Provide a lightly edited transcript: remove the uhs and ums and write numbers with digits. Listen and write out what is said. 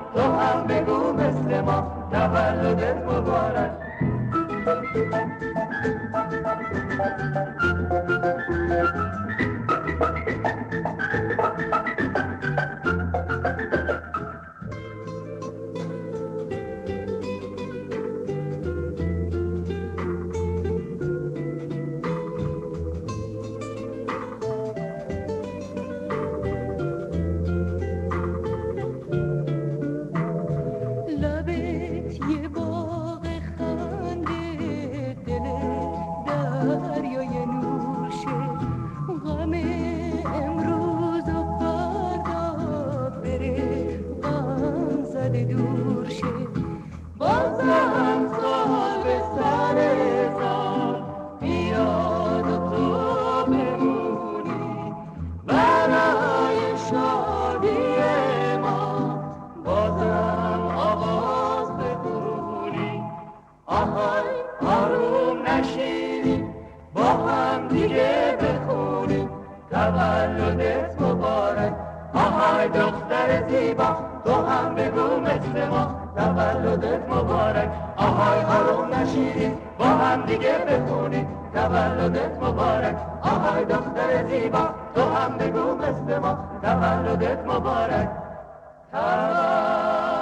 تو هم بگو مثل ما تولدت مبارک. تولدت مبارک، آهای دختر زیبا، تو هم بگو مثل ما تولدت مبارک، آهای آروم نشینید با هم دیگه بخونید تولدت مبارک، آهای دختر زیبا، تو هم بگو مثل ما تولدت مبارک.